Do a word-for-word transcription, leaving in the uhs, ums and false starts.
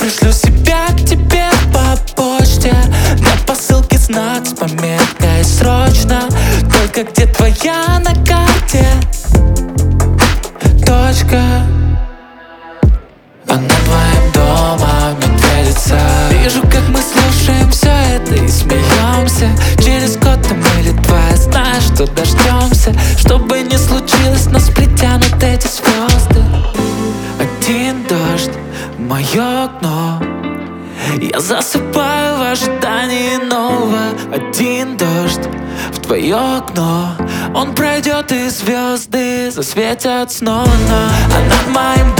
пришлю себя к тебе по почте. На посылке знак с пометкой «Срочно». Только где твоя на карте точка? А над твоим домом медведица. Вижу, как мы слушаем все это и смеемся. Через год там или два, я знаю, что дождемся. Что бы ни случилось, нас притянут эти звезды. Один дождь в мое окно, я засыпаю в ожидании нового. Один дождь в твое окно, он пройдет и звезды засветят снова. А над моим